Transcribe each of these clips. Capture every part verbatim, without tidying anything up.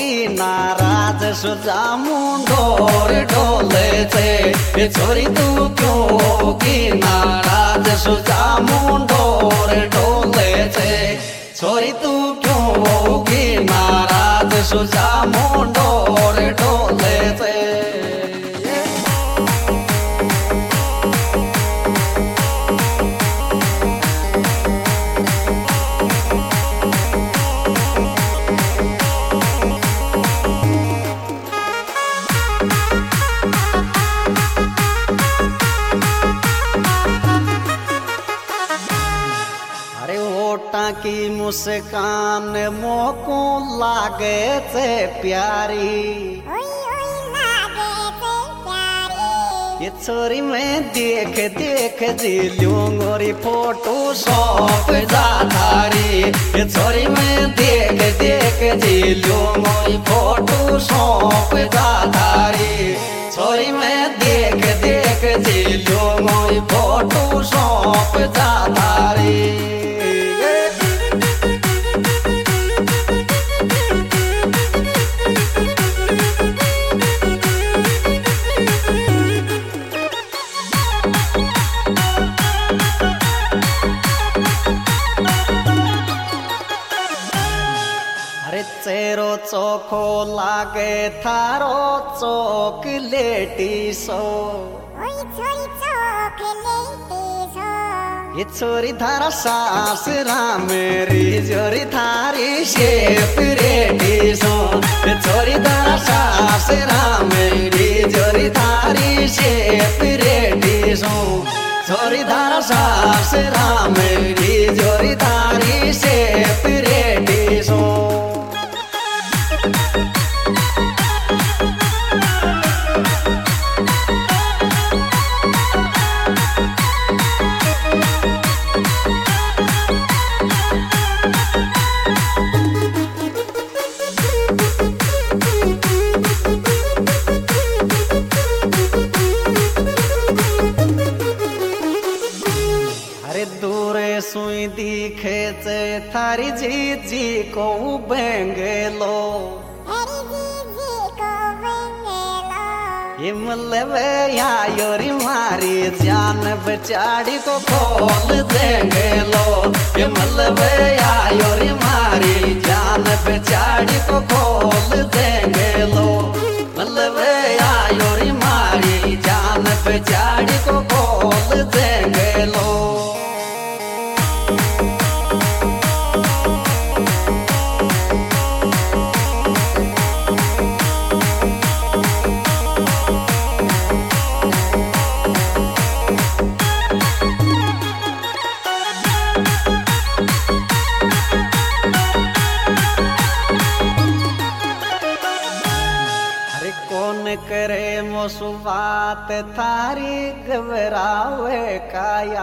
की नाराज सुजा मुंडोर डोले थे छोरी तू क्यों की नाराज सुजा मुंडोर डोले थे छोरी तू क्यों की नाराज सुजा मुंडोर डोले थे। की मुस्कान मोको लागे थे प्यारी ये छोरी में देख देख जी लूंगोरी फोटो सौंप जा थारी ये छोरी में देख देख जी लूंगोरी फोटो सौंप जा थारी छोरी में देख देख जी लूंगोरी फोटो सौंप जा थारी। चेहरो चोखो लागे थारो चॉकलेटी सो ये छोरी थारा सास मेरी जोरी थारी शेप रेडी सो ये छोरी थारा सास मेरी जोरी थारी शेप रेडी सो छोरी थारा सास मेरी जोरी थारी शेप रेडी सो। सुई दिखे चे थारी जी जी को बेंगेलो हिमलवे यायोरी मारी जान बेचारी को खोल देंगे लो हिमलवे यायोरी मारी जान बेचारी को खोल देंगे लो मलवे यायोरी मारी जान बेचारी को खोल देंगे लो। करे मोसुबात थारी घबरावे काया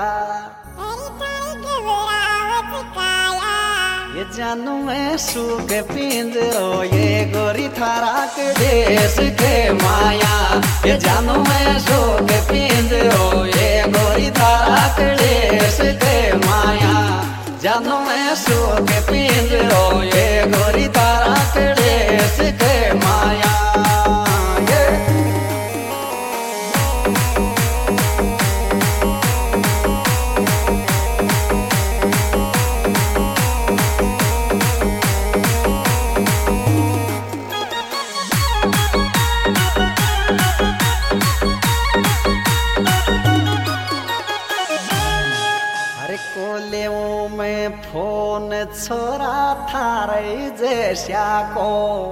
ये जानू में सूख पिंजरो ये गोरी थारा के देश के माया ये जानू में सूख पिंजरो ये गोरी थारा के देश के माया जानू में सूख पिंजरो ये गोरी थारा के देश के माया। में फोन छोरा थारे जैसा को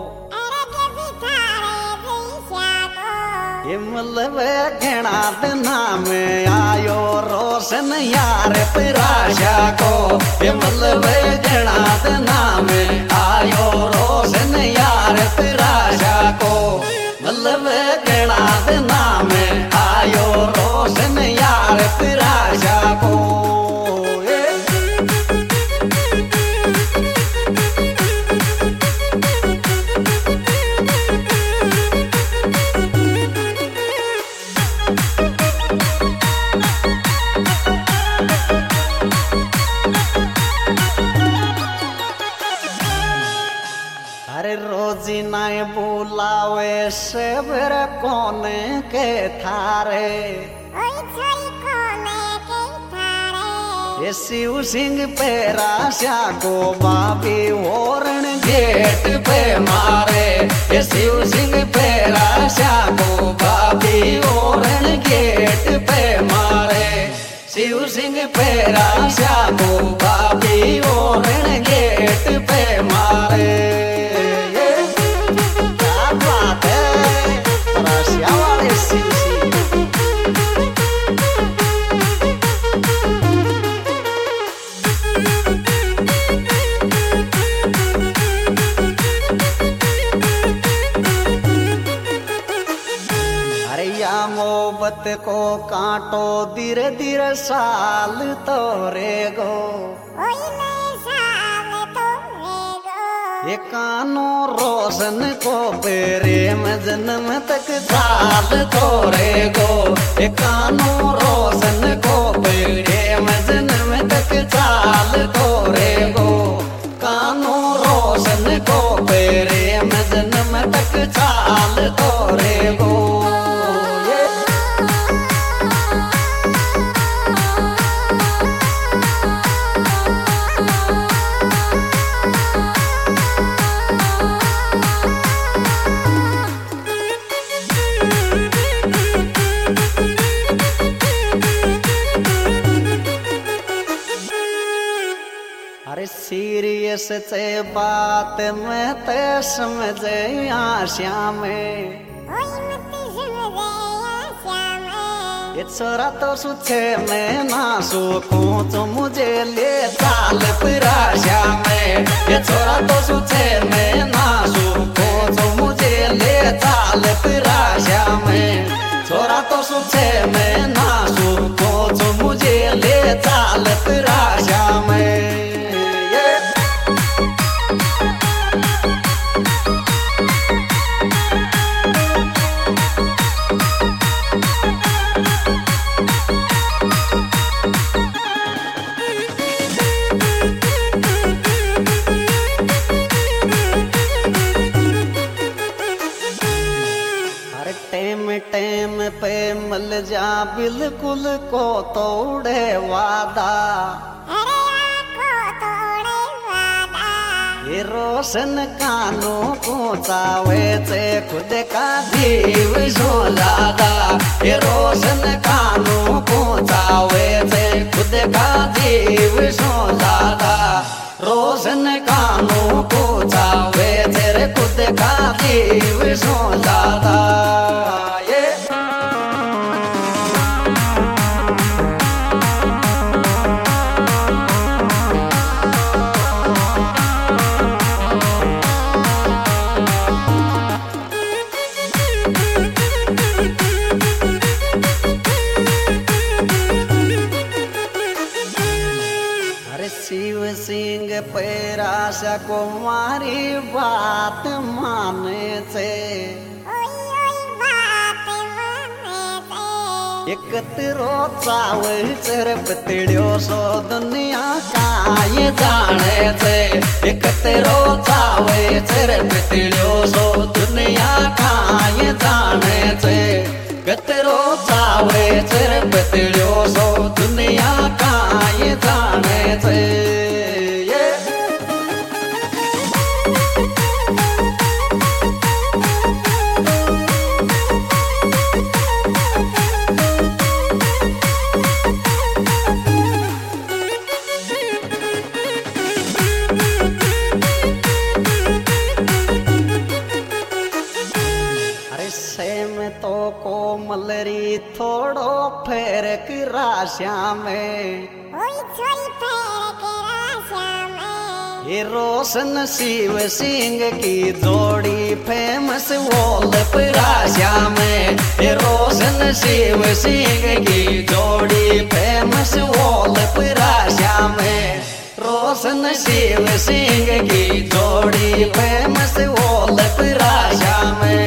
हिमलव घना दिना में आयो रोशन यार पिराशा को हिमलव घना दिना में आयो रोशन यार पिराशा को मलव घना दिना में आयो रोशन यार पिराशा को। अरे रोजी नाय बुलावे सेबर कोने के थारे ये शिव सिंह पेरा श्या को बाबी होरण गेट पे मारे ये शिव सिंह पेरा श्या को बाबी होरण गेट पे मारे शिव सिंह पेरा श्या को बाबी होरण गेट पे मारे। क्या बात है राशिया वाले शिव सिंह। मोहब्बत को कांटो धीरे धीरे साल तो रेगो ये कानो रोशन को प्रेम जन्म तक साल तो रेगो ये कानो रोशन को प्रेम जन्म तक साल तो रेगो कानो रोशन को प्रेम जन्म तक साल तो रेगो। अरे सीरियस से बात में ते समझे आशा में ये छोरा तो सुचे में ना सूखूं तो मुझे ले चाल पिराशा में ये छोरा तो सुचे में ना सूखूं तो मुझे ले चाल पिराशा में छोरा तो सुचे में ना सूखूं तो मुझे ले चाल पिराशा में। टेम पे मल जा बिल्कुल को तोड़े वादा ये रोशन कानों को चावे से खुद का जीव सो ज्यादा ये रोशन कानों को चावे से खुद का जीव सो ज्यादा रोशन कानों को चावे तेरे खुद का जीव सो ज्यादा। शिव सिंह पैराशा को मारी बात माने से एकत्रो चावल चरप तिड़ो सो दुनिया का ये जाने से एकत्रो चावल चरप तिड़ो सो दुनिया का ये जाने से कतरो चावल चरप तिड़ो सो दुनिया का ये जाने से। तो कोमलरी थोड़ो फेरक राशा में ये रोशन शिव सिंह की जोड़ी फेमस वोल पराशा में ये रोशन शिव सिंह की जोड़ी फेमस वोल पराशा में रोशन शिव सिंह की जोड़ी फेमस वोल पराशा